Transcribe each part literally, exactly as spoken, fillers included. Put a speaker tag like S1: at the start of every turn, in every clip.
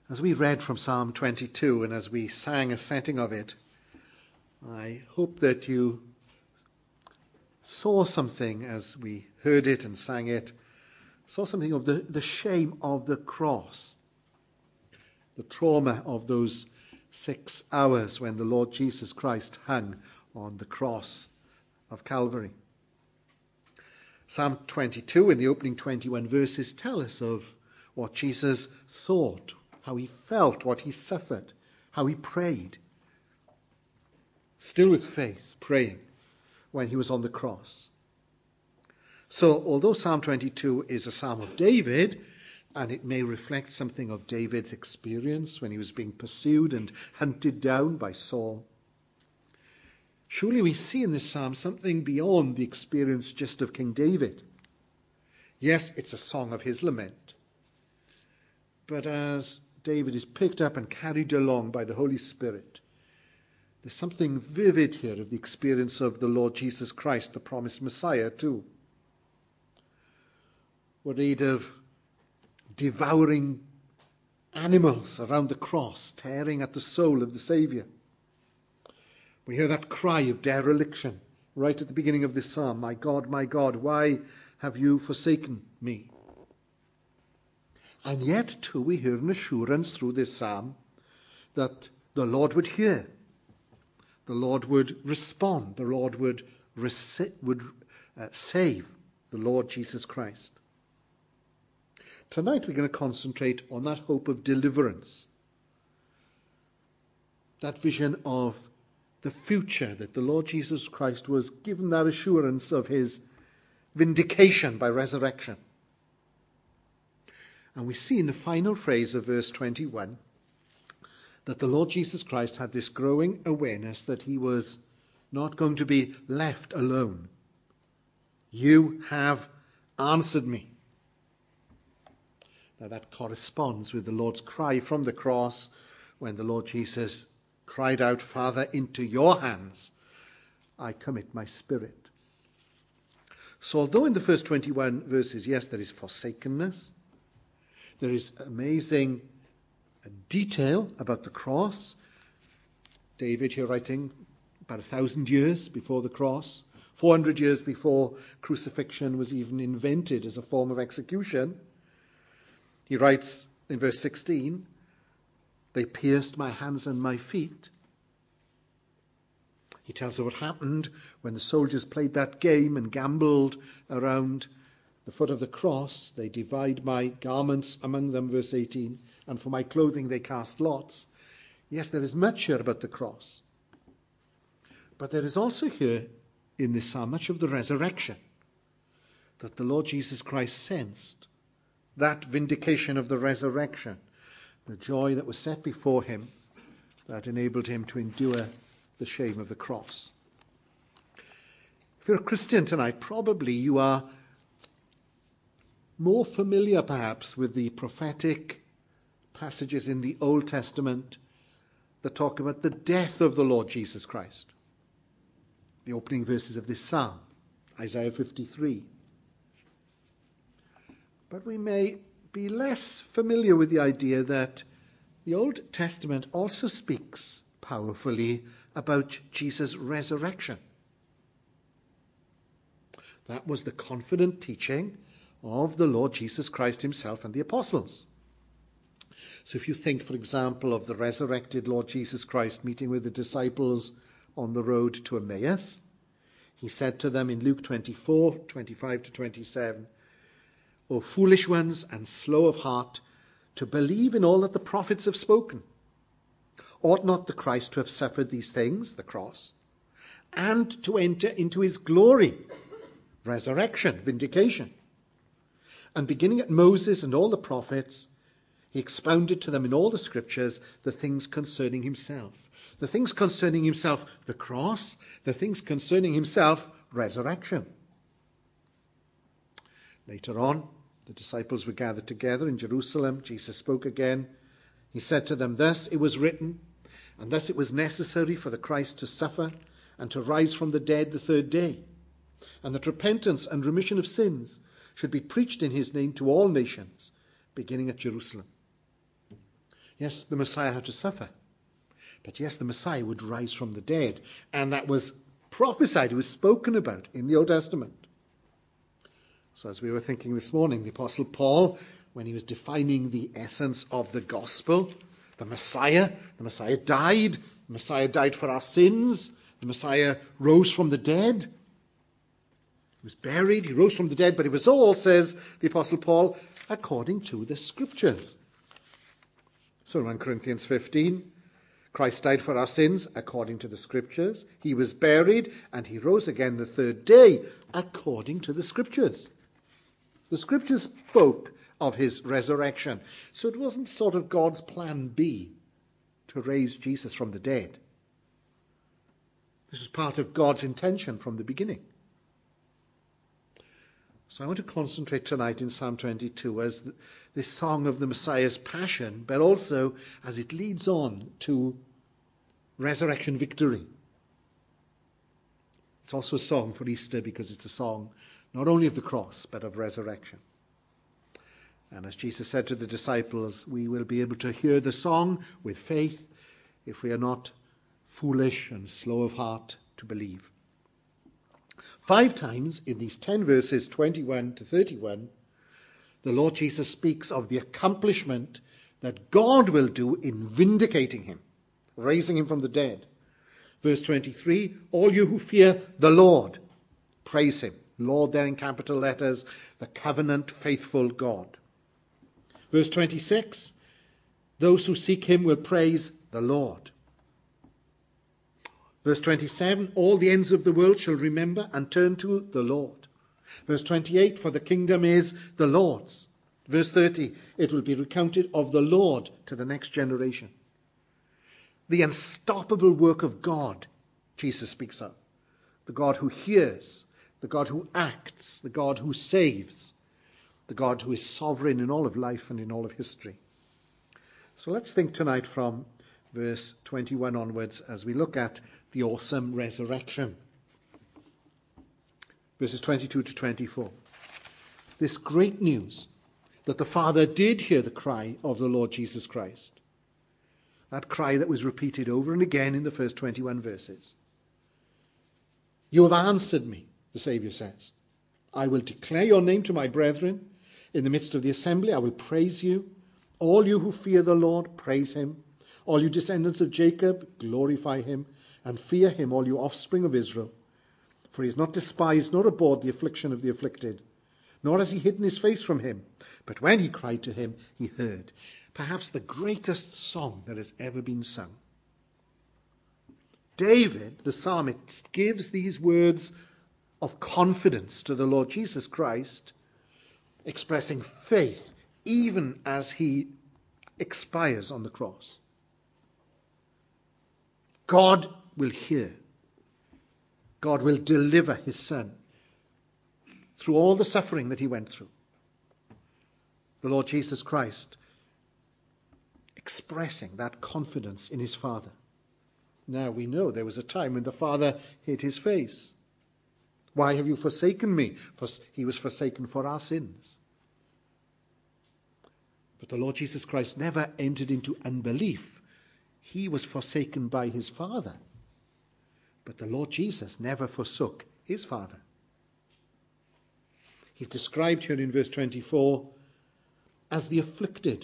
S1: As we read from Psalm twenty-two and as we sang a setting of it, I hope that you saw something as we heard it and sang it, saw something of the, the shame of the cross, the trauma of those six hours when the Lord Jesus Christ hung on the cross of Calvary. Psalm twenty-two in the opening twenty-one verses tell us of what Jesus thought, how he felt, what he suffered, how he prayed. Still with faith, praying when he was on the cross. So, although Psalm twenty-two is a psalm of David, and it may reflect something of David's experience when he was being pursued and hunted down by Saul, surely we see in this psalm something beyond the experience just of King David. Yes, it's a song of his lament. But as David is picked up and carried along by the Holy Spirit, there's something vivid here of the experience of the Lord Jesus Christ, the promised Messiah, too. We read of devouring animals around the cross, tearing at the soul of the Saviour. We hear that cry of dereliction right at the beginning of this psalm. My God, my God, why have you forsaken me? And yet, too, we hear an assurance through this psalm that the Lord would hear. The Lord would respond. The Lord would, rec- would uh, save the Lord Jesus Christ. Tonight we're going to concentrate on that hope of deliverance. That vision of the future, that the Lord Jesus Christ was given that assurance of his vindication by resurrection. And we see in the final phrase of verse twenty-one that the Lord Jesus Christ had this growing awareness that he was not going to be left alone. You have answered me. Now that corresponds with the Lord's cry from the cross when the Lord Jesus cried out, Father, into your hands I commit my spirit. So although in the first twenty-one verses, yes, there is forsakenness, there is amazing detail about the cross. David here writing about a thousand years before the cross, four hundred years before crucifixion was even invented as a form of execution. He writes in verse sixteen, they pierced my hands and my feet. He tells us what happened when the soldiers played that game and gambled around the foot of the cross. They divide my garments among them, verse eighteen, and for my clothing they cast lots. Yes, there is much here about the cross. But there is also here in this psalm much of the resurrection that the Lord Jesus Christ sensed. That vindication of the resurrection, the joy that was set before him that enabled him to endure the shame of the cross. If you're a Christian tonight, probably you are more familiar perhaps with the prophetic passages in the Old Testament that talk about the death of the Lord Jesus Christ. The opening verses of this psalm, Isaiah fifty-three. But we may be less familiar with the idea that the Old Testament also speaks powerfully about Jesus' resurrection. That was the confident teaching of the Lord Jesus Christ himself and the apostles. So if you think, for example, of the resurrected Lord Jesus Christ meeting with the disciples on the road to Emmaus, he said to them in Luke twenty-four, twenty-five to twenty-seven, O foolish ones and slow of heart, to believe in all that the prophets have spoken. Ought not the Christ to have suffered these things, the cross, and to enter into his glory, resurrection, vindication? And beginning at Moses and all the prophets, he expounded to them in all the scriptures the things concerning himself. The things concerning himself, the cross, the things concerning himself, resurrection. Later on, the disciples were gathered together in Jerusalem. Jesus spoke again. He said to them, thus it was written, and thus it was necessary for the Christ to suffer and to rise from the dead the third day, and that repentance and remission of sins should be preached in his name to all nations, beginning at Jerusalem. Yes, the Messiah had to suffer. But yes, the Messiah would rise from the dead. And that was prophesied, it was spoken about in the Old Testament. So as we were thinking this morning, the Apostle Paul, when he was defining the essence of the gospel, the Messiah, the Messiah died, the Messiah died for our sins, the Messiah rose from the dead. He was buried, he rose from the dead, but it was all, says the Apostle Paul, according to the Scriptures. So in First Corinthians fifteen, Christ died for our sins according to the Scriptures. He was buried and he rose again the third day according to the Scriptures. The Scriptures spoke of his resurrection. So it wasn't sort of God's plan B to raise Jesus from the dead. This was part of God's intention from the beginning. So I want to concentrate tonight in Psalm twenty-two as the, this song of the Messiah's passion, but also as it leads on to resurrection victory. It's also a song for Easter because it's a song not only of the cross, but of resurrection. And as Jesus said to the disciples, we will be able to hear the song with faith if we are not foolish and slow of heart to believe. Five times in these ten verses, twenty-one to thirty-one, the Lord Jesus speaks of the accomplishment that God will do in vindicating him, raising him from the dead. Verse twenty-three, all you who fear the Lord, praise him. Lord there in capital letters, the covenant faithful God. Verse twenty-six, those who seek him will praise the Lord. Verse twenty-seven, all the ends of the world shall remember and turn to the Lord. Verse twenty-eight, for the kingdom is the Lord's. Verse thirty, it will be recounted of the Lord to the next generation. The unstoppable work of God, Jesus speaks of. The God who hears, the God who acts, the God who saves, the God who is sovereign in all of life and in all of history. So let's think tonight from verse twenty-one onwards as we look at the awesome resurrection. Verses twenty-two to twenty-four. This great news that the Father did hear the cry of the Lord Jesus Christ. That cry that was repeated over and again in the first twenty-one verses. You have answered me, the Saviour says. I will declare your name to my brethren. In the midst of the assembly I will praise you. All you who fear the Lord, praise him. All you descendants of Jacob, glorify him. And fear him, all you offspring of Israel. For he has not despised nor abhorred the affliction of the afflicted, nor has he hidden his face from him. But when he cried to him, he heard. Perhaps the greatest song that has ever been sung. David, the psalmist, gives these words of confidence to the Lord Jesus Christ, expressing faith even as he expires on the cross. God will hear. God will deliver his son through all the suffering that he went through. The Lord Jesus Christ expressing that confidence in his Father. Now we know there was a time when the Father hid his face. Why have you forsaken me? For he was forsaken for our sins. But the Lord Jesus Christ never entered into unbelief. He was forsaken by his Father. But the Lord Jesus never forsook his Father. He's described here in verse twenty-four as the afflicted.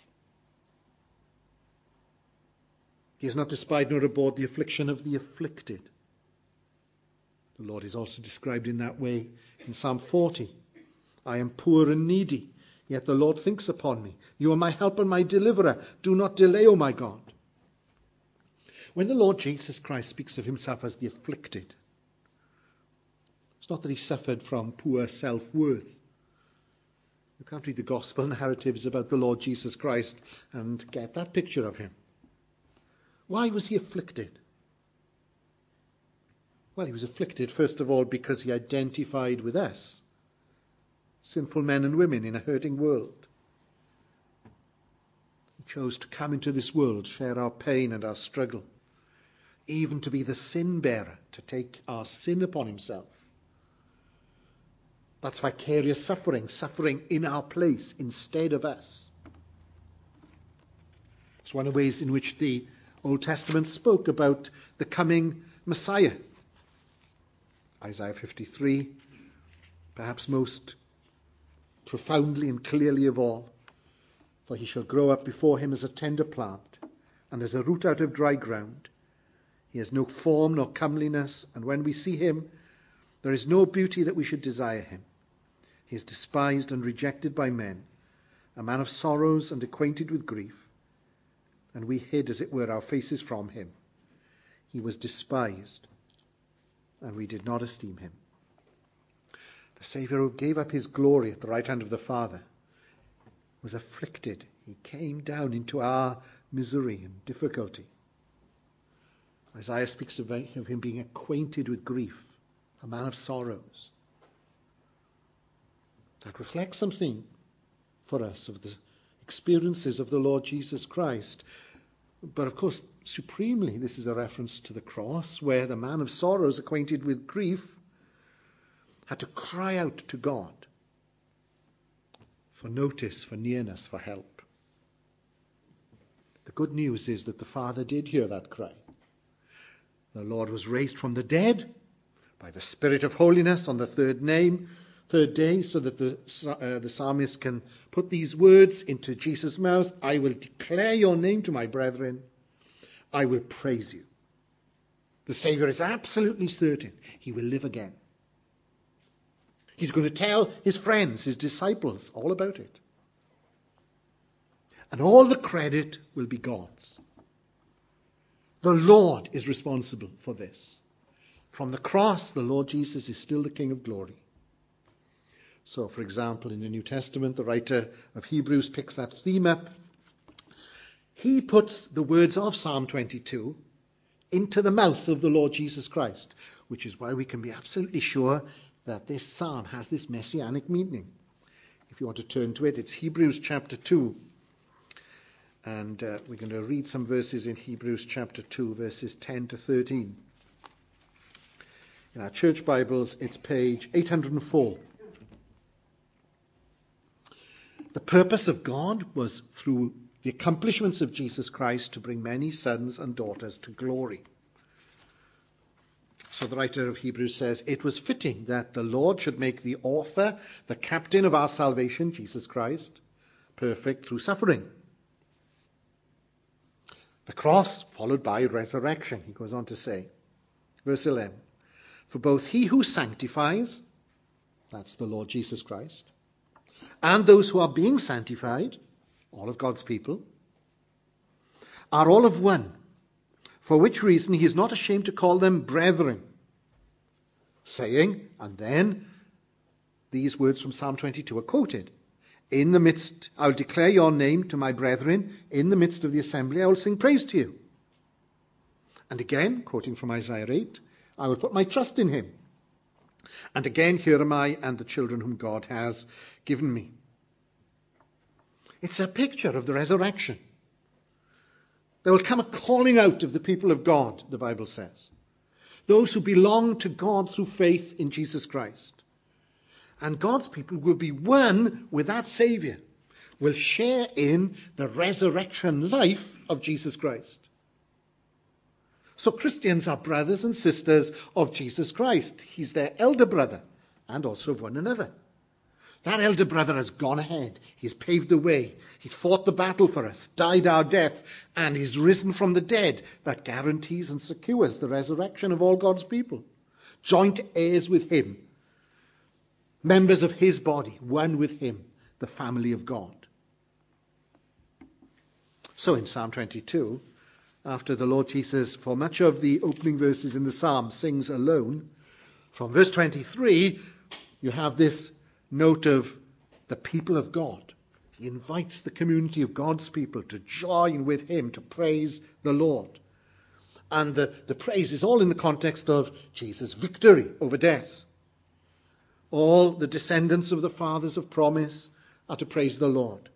S1: He has not despised nor abhorred the affliction of the afflicted. The Lord is also described in that way in Psalm forty. I am poor and needy, yet the Lord thinks upon me. You are my help and my deliverer. Do not delay, O my God. When the Lord Jesus Christ speaks of himself as the afflicted, it's not that he suffered from poor self-worth. You can't read the gospel narratives about the Lord Jesus Christ and get that picture of him. Why was he afflicted? Well, he was afflicted, first of all, because he identified with us, sinful men and women in a hurting world. He chose to come into this world, share our pain and our struggle, even to be the sin bearer, to take our sin upon himself. That's vicarious suffering, suffering in our place instead of us. It's one of the ways in which the Old Testament spoke about the coming Messiah. Isaiah fifty-three, perhaps most profoundly and clearly of all. For he shall grow up before him as a tender plant, and as a root out of dry ground. He has no form nor comeliness, and when we see him, there is no beauty that we should desire him. He is despised and rejected by men, a man of sorrows and acquainted with grief. And we hid, as it were, our faces from him. He was despised, and we did not esteem him. The Saviour who gave up his glory at the right hand of the Father was afflicted. He came down into our misery and difficulty. Isaiah speaks of him being acquainted with grief, a man of sorrows. That reflects something for us of the experiences of the Lord Jesus Christ. But of course, supremely, this is a reference to the cross, where the man of sorrows, acquainted with grief, had to cry out to God for notice, for nearness, for help. The good news is that the Father did hear that cry. The Lord was raised from the dead by the Spirit of holiness on the third name, third day, so that the, uh, the psalmist can put these words into Jesus' mouth. I will declare your name to my brethren. I will praise you. The Saviour is absolutely certain he will live again. He's going to tell his friends, his disciples, all about it. And all the credit will be God's. The Lord is responsible for this. From the cross, the Lord Jesus is still the King of glory. So, for example, in the New Testament, the writer of Hebrews picks that theme up. He puts the words of Psalm twenty-two into the mouth of the Lord Jesus Christ, which is why we can be absolutely sure that this psalm has this messianic meaning. If you want to turn to it, it's Hebrews chapter two. And uh, we're going to read some verses in Hebrews chapter two, verses ten to thirteen. In our church Bibles, it's page eight hundred four. The purpose of God was, through the accomplishments of Jesus Christ, to bring many sons and daughters to glory. So the writer of Hebrews says, it was fitting that the Lord should make the author, the captain of our salvation, Jesus Christ, perfect through suffering. The cross followed by resurrection, he goes on to say. Verse eleven, for both he who sanctifies, that's the Lord Jesus Christ, and those who are being sanctified, all of God's people, are all of one, for which reason he is not ashamed to call them brethren, saying, and then these words from Psalm twenty-two are quoted, in the midst, I will declare your name to my brethren, in the midst of the assembly I will sing praise to you. And again, quoting from Isaiah eight, I will put my trust in him. And again, here am I and the children whom God has given me. It's a picture of the resurrection. There will come a calling out of the people of God, the Bible says. Those who belong to God through faith in Jesus Christ. And God's people will be one with that Saviour, will share in the resurrection life of Jesus Christ. So Christians are brothers and sisters of Jesus Christ. He's their elder brother and also of one another. That elder brother has gone ahead. He's paved the way. He's fought the battle for us, died our death, and he's risen from the dead. That guarantees and secures the resurrection of all God's people. Joint heirs with him. Members of his body, one with him, the family of God. So in Psalm twenty-two, after the Lord Jesus, for much of the opening verses in the psalm, sings alone, from verse twenty-three, you have this note of the people of God. He invites the community of God's people to join with him to praise the Lord. And the, the praise is all in the context of Jesus' victory over death. All the descendants of the fathers of promise are to praise the Lord.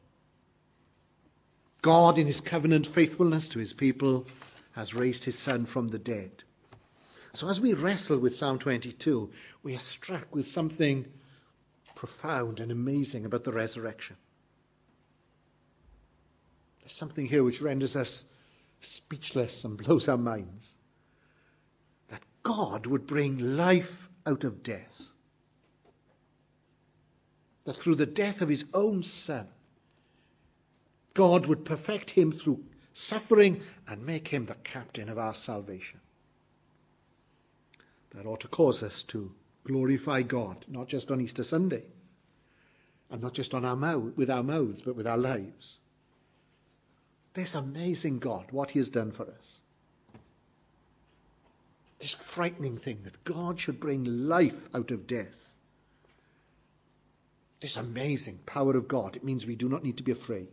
S1: God, in his covenant faithfulness to his people, has raised his Son from the dead. So as we wrestle with Psalm twenty-two, we are struck with something profound and amazing about the resurrection. There's something here which renders us speechless and blows our minds. That God would bring life out of death. That through the death of his own Son, God would perfect him through suffering and make him the captain of our salvation. That ought to cause us to glorify God, not just on Easter Sunday, and not just on our mouth, with our mouths, but with our lives. This amazing God, what he has done for us. This frightening thing that God should bring life out of death. This amazing power of God. It means we do not need to be afraid.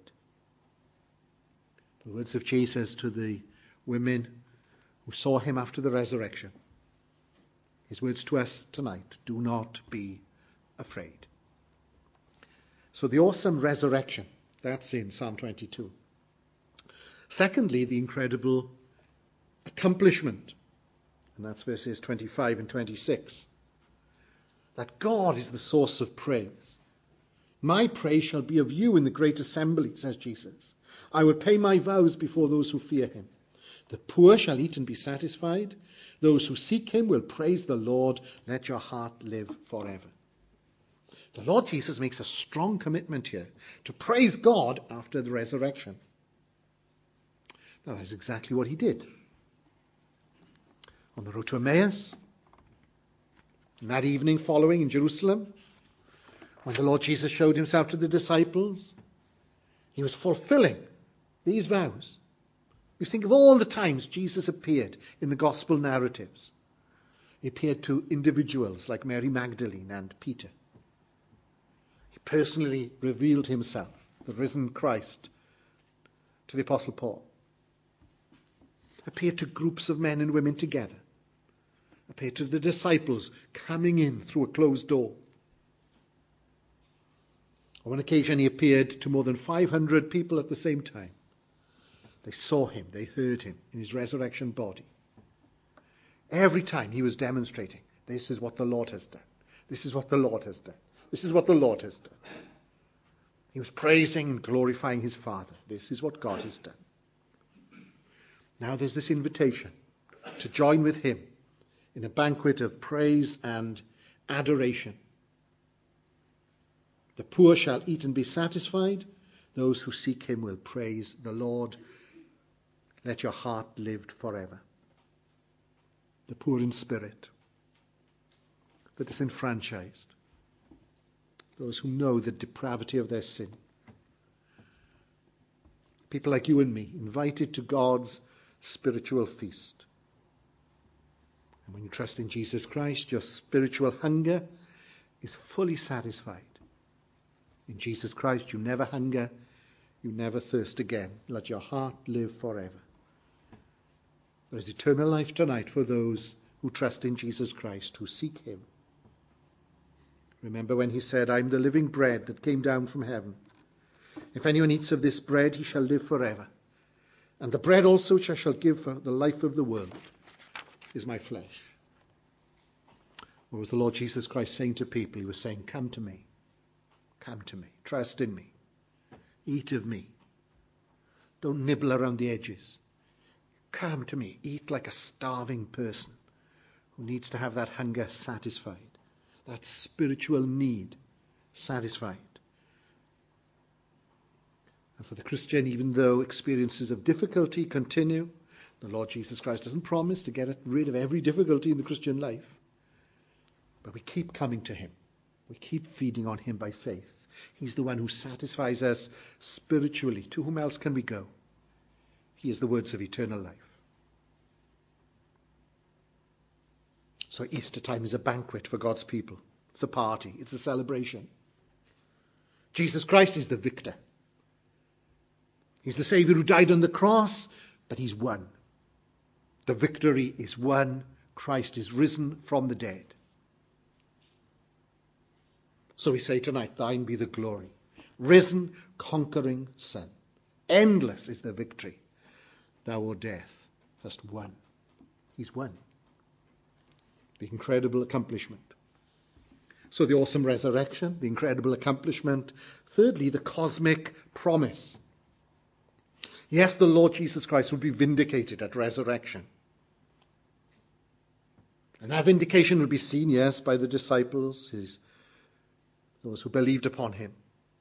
S1: The words of Jesus to the women who saw him after the resurrection. His words to us tonight, do not be afraid. So the awesome resurrection, that's in Psalm twenty-two. Secondly, the incredible accomplishment, and that's verses twenty-five and twenty-six. That God is the source of praise. My praise shall be of you in the great assembly, says Jesus. I will pay my vows before those who fear him. The poor shall eat and be satisfied. Those who seek him will praise the Lord. Let your heart live forever. The Lord Jesus makes a strong commitment here to praise God after the resurrection. Now, that is exactly what he did. On the road to Emmaus, and that evening following in Jerusalem, when the Lord Jesus showed himself to the disciples, he was fulfilling these vows. You think of all the times Jesus appeared in the gospel narratives. He appeared to individuals like Mary Magdalene and Peter. He personally revealed himself, the risen Christ, to the Apostle Paul. Appeared to groups of men and women together. Appeared to the disciples coming in through a closed door. On one occasion he appeared to more than five hundred people at the same time. They saw him, they heard him in his resurrection body. Every time he was demonstrating, this is what the Lord has done. This is what the Lord has done. This is what the Lord has done. He was praising and glorifying his Father. This is what God has done. Now there's this invitation to join with him in a banquet of praise and adoration. The poor shall eat and be satisfied. Those who seek him will praise the Lord. Let your heart live forever. The poor in spirit, the disenfranchised, those who know the depravity of their sin. People like you and me, invited to God's spiritual feast. And when you trust in Jesus Christ, your spiritual hunger is fully satisfied. In Jesus Christ, you never hunger, you never thirst again. Let your heart live forever. There is eternal life tonight for those who trust in Jesus Christ, who seek him. Remember when he said, I am the living bread that came down from heaven. If anyone eats of this bread, he shall live forever. And the bread also which I shall give for the life of the world is my flesh. What was the Lord Jesus Christ saying to people? He was saying, come to me. Come to me. Trust in me. Eat of me. Don't nibble around the edges. Come to me. Eat like a starving person who needs to have that hunger satisfied, that spiritual need satisfied. And for the Christian, even though experiences of difficulty continue, the Lord Jesus Christ doesn't promise to get rid of every difficulty in the Christian life. But we keep coming to him. We keep feeding on him by faith. He's the one who satisfies us spiritually. To whom else can we go? He is the words of eternal life. So Easter time is a banquet for God's people. It's a party. It's a celebration. Jesus Christ is the victor. He's the Saviour who died on the cross, but he's won. The victory is won. Christ is risen from the dead. So we say tonight, thine be the glory. Risen, conquering Son. Endless is the victory. Thou, O death, hast won. He's won. The incredible accomplishment. So the awesome resurrection, the incredible accomplishment. Thirdly, the cosmic promise. Yes, the Lord Jesus Christ will be vindicated at resurrection. And that vindication will be seen, yes, by the disciples, his, those who believed upon him.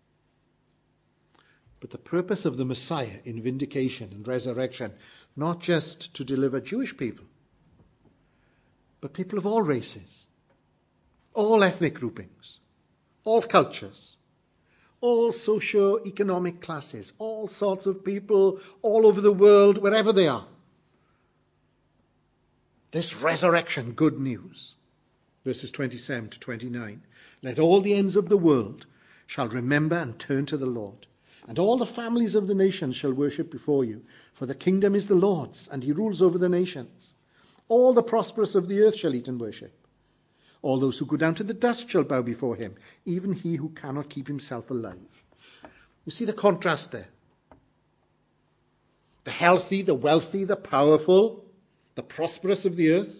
S1: But the purpose of the Messiah in vindication and resurrection, not just to deliver Jewish people, but people of all races, all ethnic groupings, all cultures, all socio-economic classes, all sorts of people all over the world, wherever they are. This resurrection, good news. Verses twenty-seven to twenty-nine. Let all the ends of the world shall remember and turn to the Lord, and all the families of the nations shall worship before you. For the kingdom is the Lord's, and he rules over the nations. All the prosperous of the earth shall eat and worship. All those who go down to the dust shall bow before him, even he who cannot keep himself alive. You see the contrast there? The healthy, the wealthy, the powerful, the prosperous of the earth,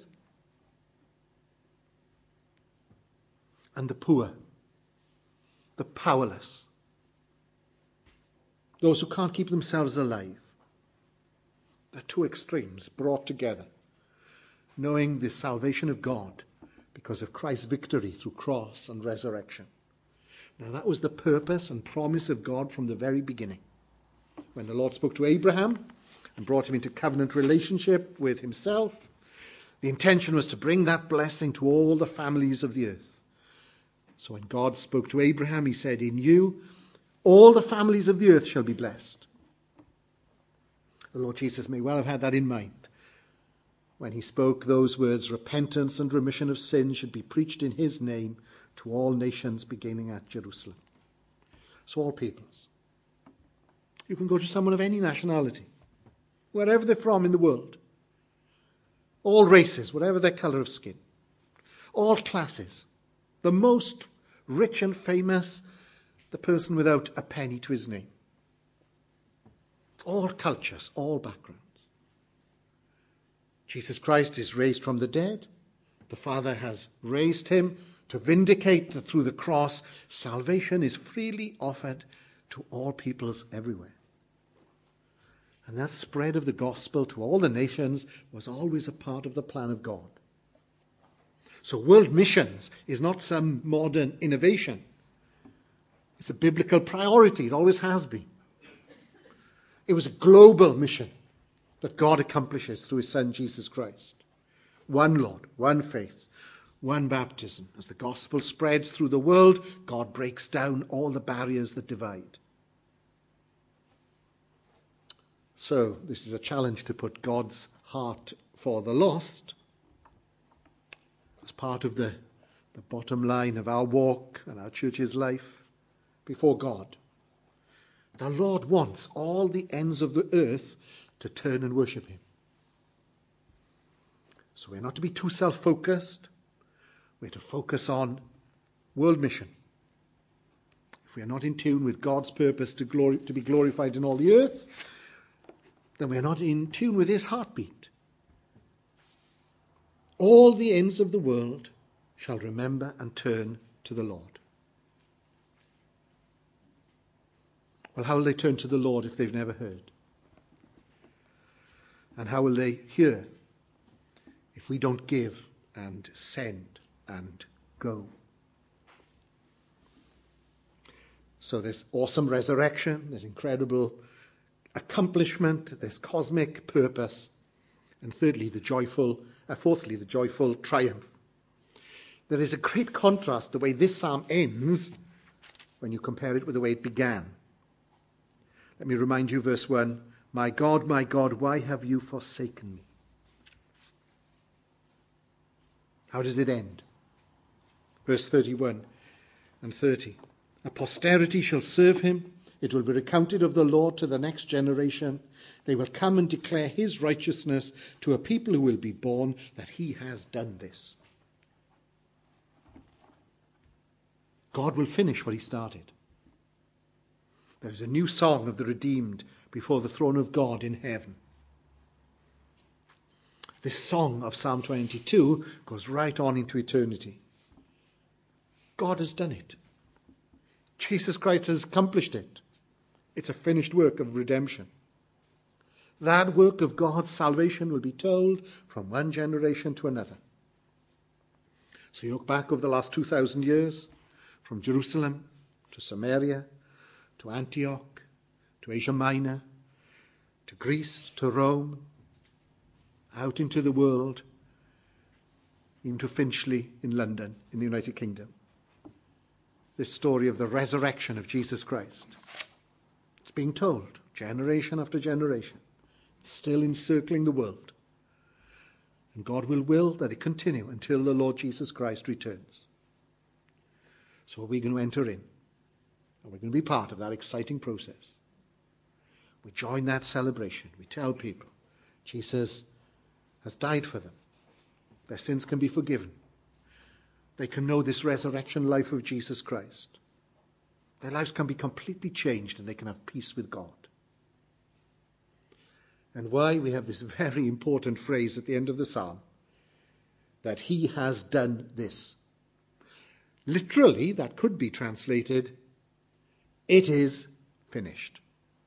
S1: and the poor, the powerless, those who can't keep themselves alive. The two extremes brought together, knowing the salvation of God because of Christ's victory through cross and resurrection. Now that was the purpose and promise of God from the very beginning. When the Lord spoke to Abraham and brought him into covenant relationship with himself, the intention was to bring that blessing to all the families of the earth. So when God spoke to Abraham, he said, in you, all the families of the earth shall be blessed. The Lord Jesus may well have had that in mind when he spoke those words, repentance and remission of sin should be preached in his name to all nations beginning at Jerusalem. So all peoples. You can go to someone of any nationality, wherever they're from in the world. All races, whatever their colour of skin. All classes. The most rich and famous, the person without a penny to his name. All cultures, all backgrounds. Jesus Christ is raised from the dead. The Father has raised him to vindicate that through the cross, salvation is freely offered to all peoples everywhere. And that spread of the gospel to all the nations was always a part of the plan of God. So world missions is not some modern innovation. It's a biblical priority. It always has been. It was a global mission that God accomplishes through his Son, Jesus Christ. One Lord, one faith, one baptism. As the gospel spreads through the world, God breaks down all the barriers that divide. So this is a challenge to put God's heart for the lost as part of the, the bottom line of our walk and our church's life before God. The Lord wants all the ends of the earth to turn and worship him. So we're not to be too self-focused. We're to focus on world mission. If we are not in tune with God's purpose to, glory, to be glorified in all the earth, then we're not in tune with his heartbeat. All the ends of the world shall remember and turn to the Lord. Well, how will they turn to the Lord if they've never heard? And how will they hear if we don't give and send and go? So there's awesome resurrection, there's incredible accomplishment, there's cosmic purpose, and thirdly, the joyful, uh, fourthly, the joyful triumph. There is a great contrast the way this psalm ends when you compare it with the way it began. Let me remind you, verse one, my God, my God, why have you forsaken me? How does it end? Verse thirty-one and thirty. A posterity shall serve him. It will be recounted of the Lord to the next generation. They will come and declare his righteousness to a people who will be born, that he has done this. God will finish what he started. There is a new song of the redeemed before the throne of God in heaven. This song of Psalm twenty-two goes right on into eternity. God has done it. Jesus Christ has accomplished it. It's a finished work of redemption. That work of God's salvation will be told from one generation to another. So you look back over the last two thousand years, from Jerusalem to Samaria, to Antioch, to Asia Minor, to Greece, to Rome, out into the world, even to Finchley in London, in the United Kingdom. This story of the resurrection of Jesus Christ. It's being told generation after generation. It's still encircling the world. And God will will that it continue until the Lord Jesus Christ returns. So are we going to enter in? And we're going to be part of that exciting process. We join that celebration. We tell people Jesus has died for them. Their sins can be forgiven. They can know this resurrection life of Jesus Christ. Their lives can be completely changed and they can have peace with God. And why we have this very important phrase at the end of the psalm, that he has done this. Literally, that could be translated, it is finished.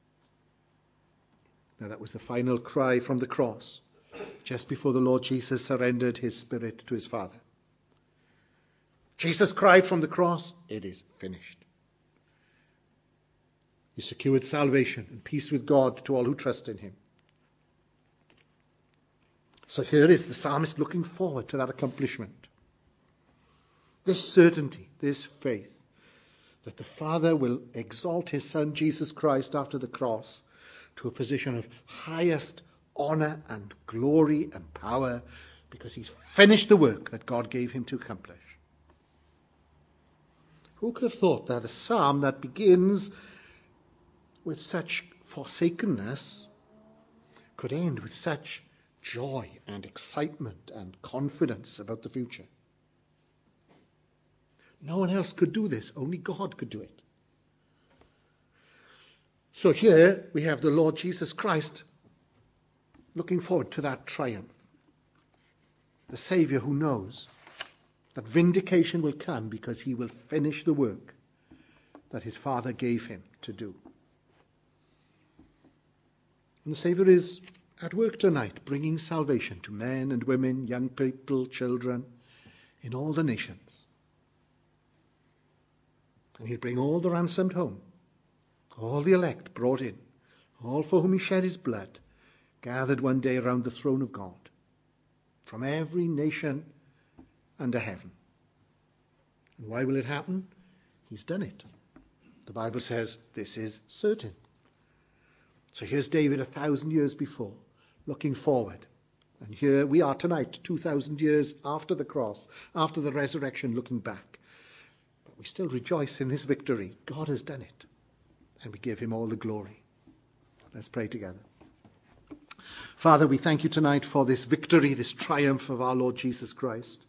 S1: Now that was the final cry from the cross, just before the Lord Jesus surrendered his spirit to his Father. Jesus cried from the cross, it is finished. He secured salvation and peace with God to all who trust in him. So here is the psalmist looking forward to that accomplishment. This certainty, this faith, that the Father will exalt his Son, Jesus Christ, after the cross to a position of highest honor and glory and power because he's finished the work that God gave him to accomplish. Who could have thought that a psalm that begins with such forsakenness could end with such joy and excitement and confidence about the future? No one else could do this. Only God could do it. So here we have the Lord Jesus Christ looking forward to that triumph. The Saviour who knows that vindication will come because he will finish the work that his Father gave him to do. And the Saviour is at work tonight, bringing salvation to men and women, young people, children, in all the nations. And he'll bring all the ransomed home, all the elect brought in, all for whom he shed his blood, gathered one day around the throne of God, from every nation under heaven. And why will it happen? He's done it. The Bible says this is certain. So here's David a thousand years before, looking forward. And here we are tonight, two thousand years after the cross, after the resurrection, looking back. But we still rejoice in this victory. God has done it. And we give him all the glory. Let's pray together. Father, we thank you tonight for this victory, this triumph of our Lord Jesus Christ.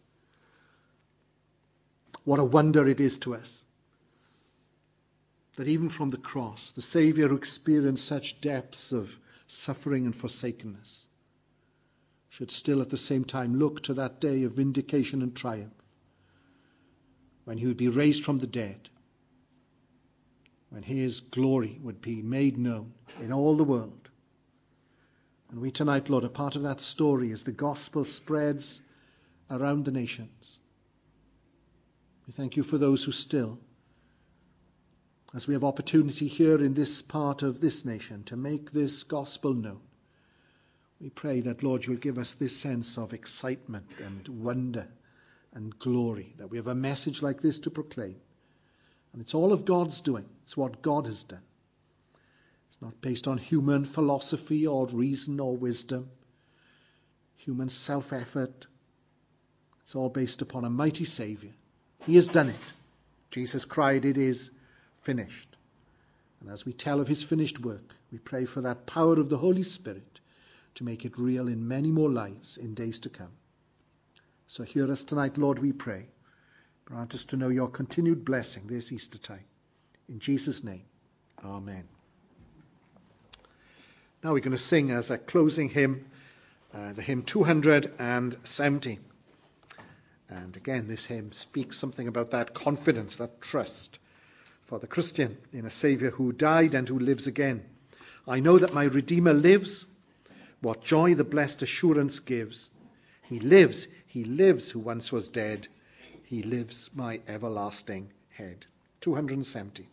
S1: What a wonder it is to us that even from the cross, the Saviour who experienced such depths of suffering and forsakenness should still at the same time look to that day of vindication and triumph when he would be raised from the dead, when his glory would be made known in all the world. And we tonight, Lord, are part of that story as the gospel spreads around the nations. We thank you for those who still, as we have opportunity here in this part of this nation to make this gospel known, we pray that, Lord, you'll give us this sense of excitement and wonder and glory, that we have a message like this to proclaim. And it's all of God's doing. It's what God has done. It's not based on human philosophy or reason or wisdom, human self-effort. It's all based upon a mighty Saviour. He has done it. Jesus cried, it is finished. And as we tell of his finished work, we pray for that power of the Holy Spirit to make it real in many more lives in days to come. So hear us tonight, Lord, we pray. Grant us to know your continued blessing this Easter time. In Jesus' name, amen. Now we're going to sing as a closing hymn, uh, the hymn two hundred seventy. And again, this hymn speaks something about that confidence, that trust for the Christian in a Saviour who died and who lives again. I know that my Redeemer lives. What joy the blessed assurance gives. He lives, he lives who once was dead. He lives, my everlasting head. two hundred seventy.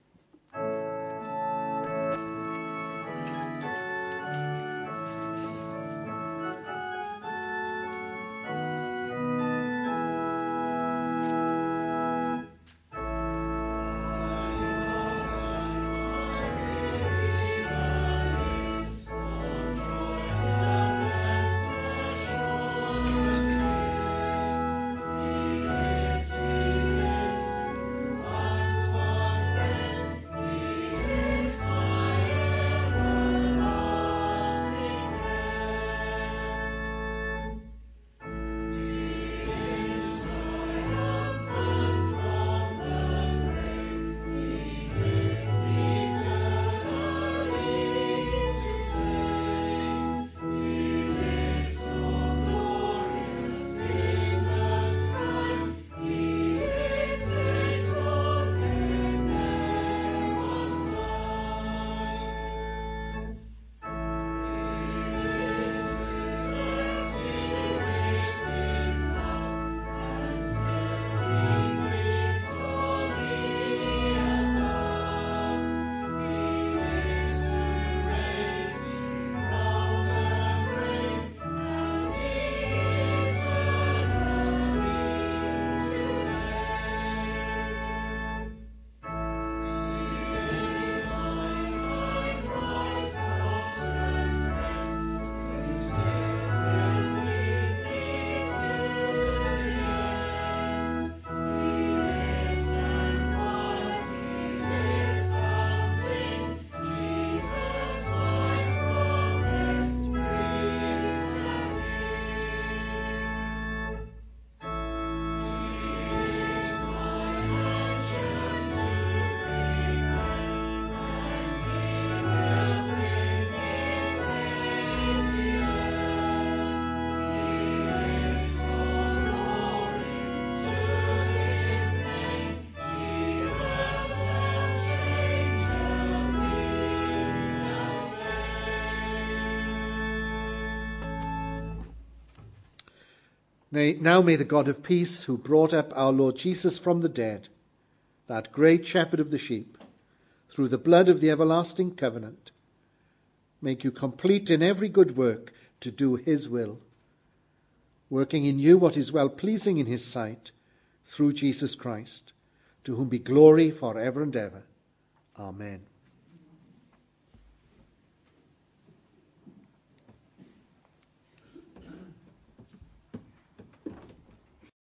S1: Now may the God of peace, who brought up our Lord Jesus from the dead, that great shepherd of the sheep, through the blood of the everlasting covenant, make you complete in every good work to do his will, working in you what is well-pleasing in his sight, through Jesus Christ, to whom be glory for ever and ever. Amen.